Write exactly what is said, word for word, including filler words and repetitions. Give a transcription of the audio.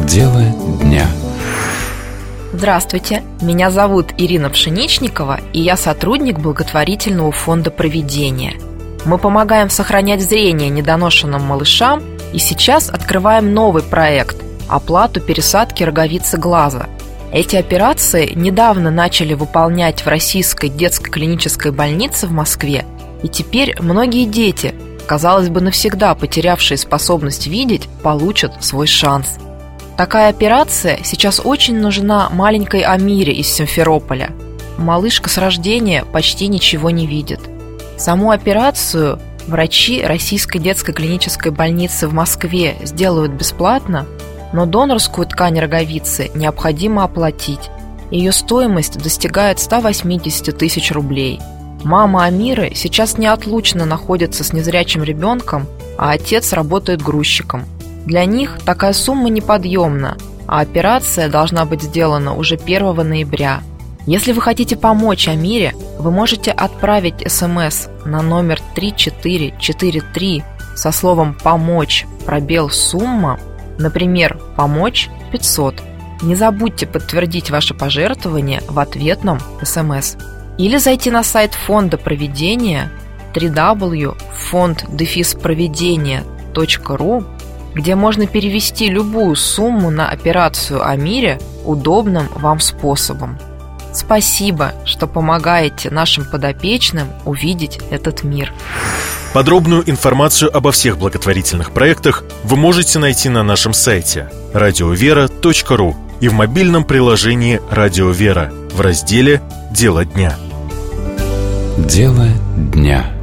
Дело дня. Здравствуйте, меня зовут Ирина Пшеничникова, и я сотрудник благотворительного фонда «Провидение». Мы помогаем сохранять зрение недоношенным малышам, и сейчас открываем новый проект – оплату пересадки роговицы глаза. Эти операции недавно начали выполнять в Российской детской клинической больнице в Москве, и теперь многие дети, казалось бы, навсегда потерявшие способность видеть, получат свой шанс. Такая операция сейчас очень нужна маленькой Амире из Симферополя. Малышка с рождения почти ничего не видит. Саму операцию врачи Российской детской клинической больницы в Москве сделают бесплатно, но донорскую ткань роговицы необходимо оплатить. Ее стоимость достигает ста восьмидесяти тысяч рублей. Мама Амиры сейчас неотлучно находится с незрячим ребенком, а отец работает грузчиком. Для них такая сумма неподъемна, а операция должна быть сделана уже первого ноября. Если вы хотите помочь Амире, вы можете отправить смс на номер три четыре четыре три со словом «помочь», пробел «сумма», например, «помочь» пятьсот. Не забудьте подтвердить ваше пожертвование в ответном смс. Или зайти на сайт фонда Провидения дабл ю дабл ю дабл ю точка фонд провидения точка ру, где можно перевести любую сумму на операцию Амире удобным вам способом. Спасибо, что помогаете нашим подопечным увидеть этот мир. Подробную информацию обо всех благотворительных проектах вы можете найти на нашем сайте радио вера точка ру и в мобильном приложении «Радио Вера» в разделе «Дело дня». Дело дня.